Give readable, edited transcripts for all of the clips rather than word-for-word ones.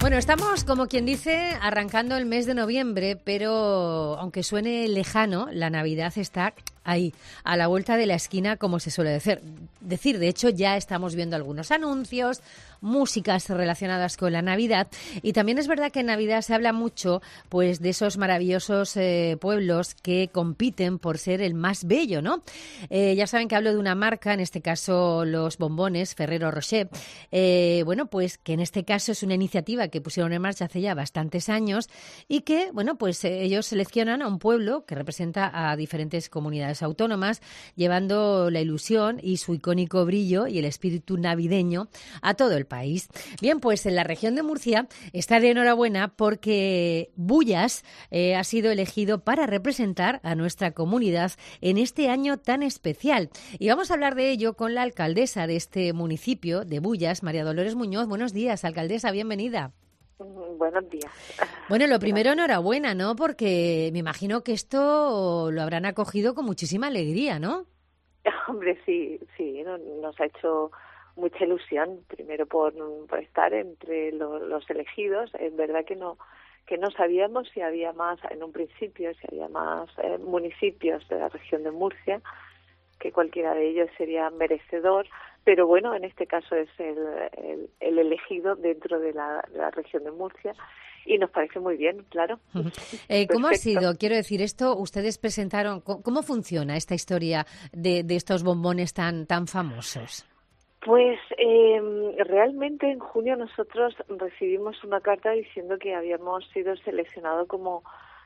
Bueno, estamos, como quien dice, arrancando el mes de noviembre, pero aunque suene lejano, la Navidad está ahí, a la vuelta de la esquina, como se suele decir. De hecho, ya estamos viendo algunos anuncios, músicas relacionadas con la Navidad, y también es verdad que en Navidad se habla mucho pues de esos maravillosos pueblos que compiten por ser el más bello, ¿no? Ya saben que hablo de una marca, en este caso los bombones Ferrero Rocher, bueno, pues que en este caso es una iniciativa que pusieron en marcha hace ya bastantes años y que, bueno, pues ellos seleccionan a un pueblo que representa a diferentes comunidades autónomas, llevando la ilusión y su icónico brillo y el espíritu navideño a todo el país. Bien, pues en la región de Murcia está de enhorabuena porque Bullas ha sido elegido para representar a nuestra comunidad en este año tan especial. Y vamos a hablar de ello con la alcaldesa de este municipio, de Bullas, María Dolores Muñoz. Buenos días, alcaldesa, bienvenida. Buenos días. Bueno, lo primero, enhorabuena, ¿no? Porque me imagino que esto lo habrán acogido con muchísima alegría, ¿no? Hombre, sí, nos ha hecho mucha ilusión, primero por estar entre los elegidos. Es verdad que no sabíamos si había más, en un principio, si había más municipios de la región de Murcia, que cualquiera de ellos sería merecedor, pero bueno, en este caso es el elegido dentro de la región de Murcia y nos parece muy bien, claro. ¿Cómo ha sido? Quiero decir, esto ustedes presentaron, ¿cómo funciona esta historia de estos bombones tan famosos? Pues realmente en junio nosotros recibimos una carta diciendo que habíamos sido seleccionados como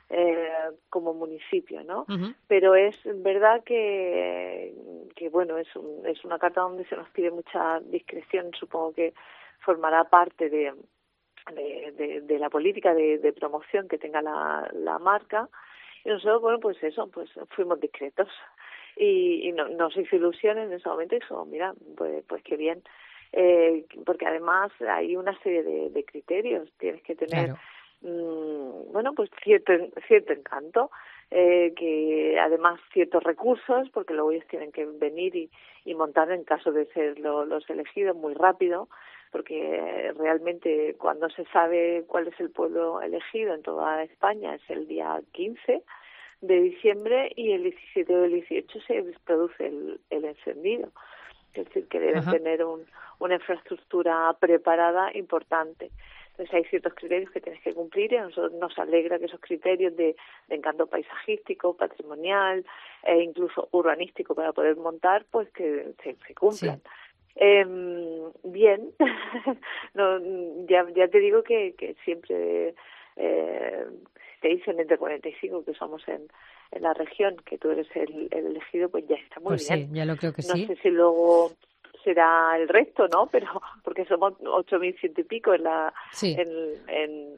municipio, ¿no? Uh-huh. Pero es verdad que bueno, es una carta donde se nos pide mucha discreción. Supongo que formará parte de la política de promoción que tenga la marca. Y nosotros, bueno, pues eso, pues fuimos discretos. Y no nos hizo ilusión en ese momento y eso, mira, pues qué bien. Porque además hay una serie de criterios. Tienes que tener... Claro. Bueno, pues cierto encanto, que además ciertos recursos, porque luego ellos tienen que venir y montar en caso de ser los elegidos muy rápido, porque realmente cuando se sabe cuál es el pueblo elegido en toda España es el día 15 de diciembre y el 17 o el 18 se produce el encendido. Es decir, que deben Ajá. tener una infraestructura preparada importante. Entonces hay ciertos criterios que tienes que cumplir y a nosotros nos alegra que esos criterios de encanto paisajístico, patrimonial e incluso urbanístico para poder montar, pues que se cumplan. Sí. Bien, no, ya te digo que siempre te dicen entre 45 que somos en la región, que tú eres el elegido, pues ya está muy pues bien. Sí, ya lo creo que no sí. sé si luego será el resto, ¿no? Pero porque somos 8.100 y pico Sí. en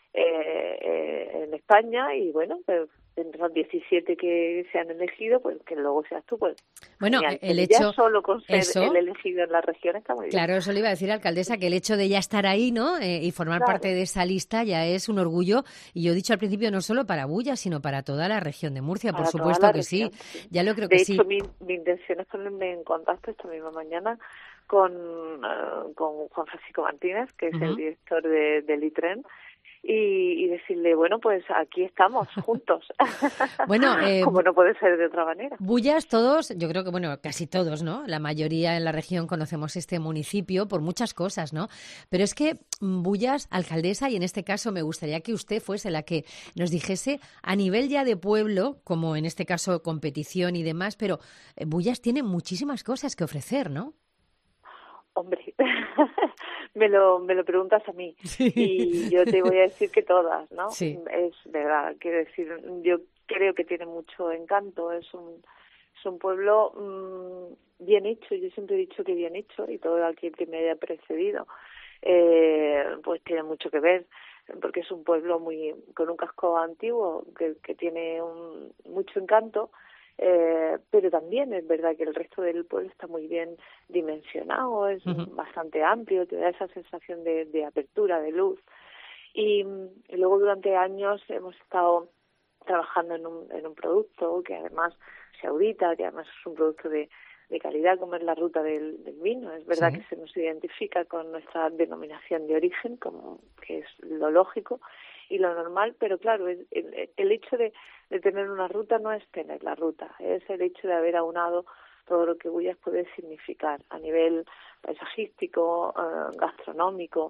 España y bueno, pero entre los 17 que se han elegido, pues que luego seas tú, pues Bueno, genial. el Pero hecho... ya solo con ser Eso... el elegido en la región está muy bien. Claro, eso le iba a decir, alcaldesa, que el hecho de ya estar ahí, ¿no? Y formar Claro. parte de esa lista ya es un orgullo. Y yo he dicho al principio, no solo para Bullas, sino para toda la región de Murcia, Para por toda supuesto la que región, sí. sí. Ya lo creo De que hecho, sí. mi intención es ponerme en contacto esta misma mañana con Juan Francisco Martínez, que es el director del ITREN, y decirle, bueno, pues aquí estamos juntos, Bueno, como no puede ser de otra manera. Bullas, todos, yo creo que, bueno, casi todos, ¿no? La mayoría en la región conocemos este municipio por muchas cosas, ¿no? Pero es que Bullas, alcaldesa, y en este caso me gustaría que usted fuese la que nos dijese a nivel ya de pueblo, como en este caso competición y demás, pero Bullas tiene muchísimas cosas que ofrecer, ¿no? Hombre, me lo preguntas a mí Sí. Y yo te voy a decir que todas, ¿no? Sí. Es verdad, quiero decir, yo creo que tiene mucho encanto, es un pueblo bien hecho. Yo siempre he dicho que bien hecho y todo aquel que me haya precedido pues tiene mucho que ver, porque es un pueblo con un casco antiguo que tiene mucho encanto. Pero también es verdad que el resto del pueblo está muy bien dimensionado, es bastante amplio, te da esa sensación de apertura, de luz. Y luego durante años hemos estado trabajando en un producto que además se audita, que además es un producto de de calidad, como es la ruta del vino. Es verdad Sí. que se nos identifica con nuestra denominación de origen, como que es lo lógico y lo normal, pero claro, el hecho de tener una ruta no es tener la ruta, es el hecho de haber aunado todo lo que Bullas puede significar a nivel paisajístico, gastronómico,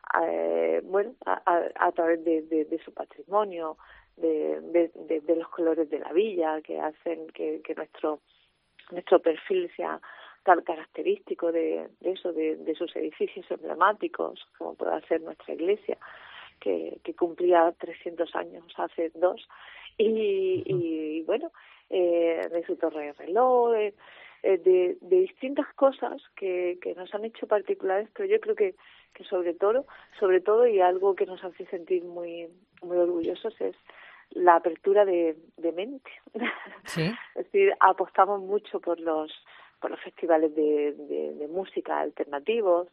a través de su patrimonio, de los colores de la villa, que hacen que nuestro perfil sea tan característico de eso, de sus edificios emblemáticos, como puede ser nuestra iglesia, que cumplía 300 años hace 2, y bueno, de su torre de reloj, de distintas cosas que nos han hecho particulares, pero yo creo que sobre todo, y algo que nos hace sentir muy muy orgullosos, es la apertura de mente. Sí. Es decir, apostamos mucho por los festivales de música alternativos,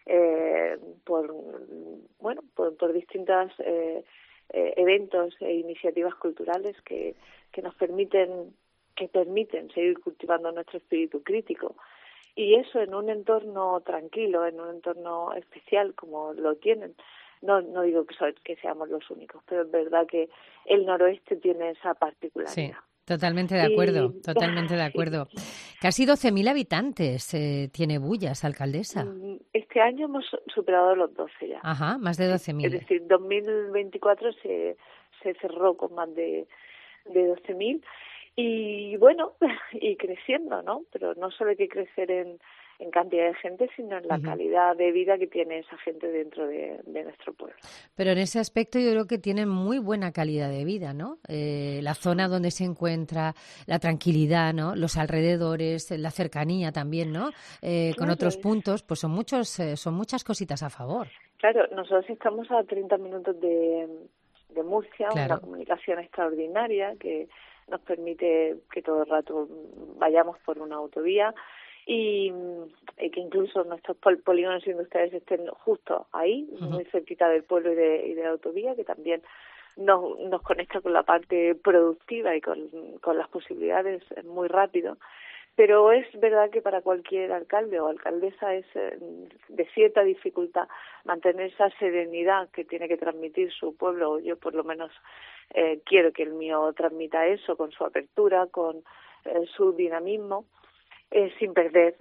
por distintos eventos e iniciativas culturales que nos permiten seguir cultivando nuestro espíritu crítico. Y eso en un entorno tranquilo, en un entorno especial como lo tienen. No digo que seamos los únicos, pero es verdad que el noroeste tiene esa particularidad. Sí. Totalmente de acuerdo, totalmente de acuerdo. Casi 12.000 habitantes tiene Bullas, alcaldesa. Este año hemos superado los 12 ya. Ajá, más de 12.000. Es decir, 2024 se cerró con más de 12.000 y bueno, y creciendo, ¿no? Pero no solo hay que crecer en cantidad de gente, sino en la calidad de vida que tiene esa gente dentro de nuestro pueblo. Pero en ese aspecto yo creo que tienen muy buena calidad de vida, ¿no? La zona donde se encuentra, la tranquilidad, ¿no? Los alrededores, la cercanía también, ¿no? Con otros puntos, pues son muchas cositas a favor. Claro, nosotros estamos a 30 minutos de Murcia, claro. Una comunicación extraordinaria que nos permite que todo el rato vayamos por una autovía y que incluso nuestros polígonos industriales estén justo ahí, muy cerquita del pueblo y de la autovía, que también nos conecta con la parte productiva y con las posibilidades muy rápido. Pero es verdad que para cualquier alcalde o alcaldesa es de cierta dificultad mantener esa serenidad que tiene que transmitir su pueblo. Yo por lo menos quiero que el mío transmita eso, con su apertura, con su dinamismo, sin perder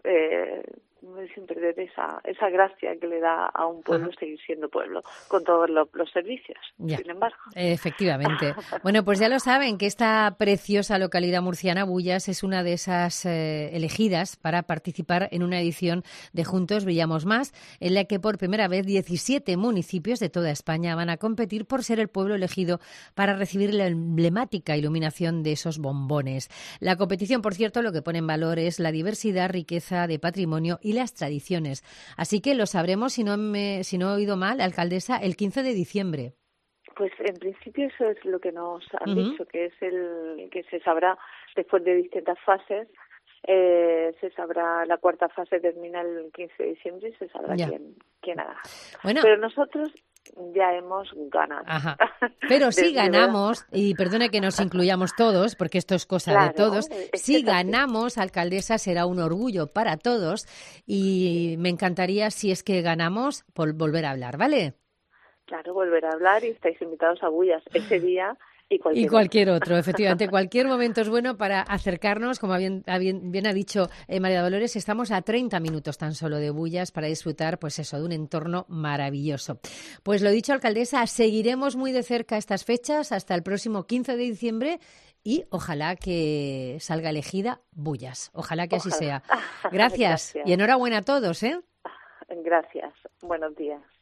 esa gracia que le da a un pueblo seguir siendo pueblo, con todos los servicios, sin embargo. Efectivamente. Bueno, pues ya lo saben, que esta preciosa localidad murciana, Bullas, es una de esas elegidas para participar en una edición de Juntos Brillamos Más, en la que por primera vez 17 municipios de toda España van a competir por ser el pueblo elegido para recibir la emblemática iluminación de esos bombones. La competición, por cierto, lo que pone en valor es la diversidad, riqueza de patrimonio y las tradiciones. Así que lo sabremos, si no he oído mal, alcaldesa, el 15 de diciembre. Pues en principio eso es lo que nos han dicho, que es que se sabrá después de distintas fases. Se sabrá, la cuarta fase termina el 15 de diciembre y se sabrá quién haga. Bueno, pero nosotros ya hemos ganado. Ajá. Pero si ganamos, y perdone que nos incluyamos todos, porque esto es cosa de todos, si ganamos, alcaldesa, será un orgullo para todos y me encantaría, si es que ganamos, volver a hablar, ¿vale? Claro, volver a hablar y estáis invitados a Bullas ese día. Y cualquier otro, efectivamente. Cualquier momento es bueno para acercarnos. Como bien ha dicho María Dolores, estamos a 30 minutos tan solo de Bullas para disfrutar, pues eso, de un entorno maravilloso. Pues lo dicho, alcaldesa, seguiremos muy de cerca estas fechas hasta el próximo 15 de diciembre y ojalá que salga elegida Bullas. Ojalá que así sea. Gracias. Y enhorabuena a todos, ¿eh? Gracias. Buenos días.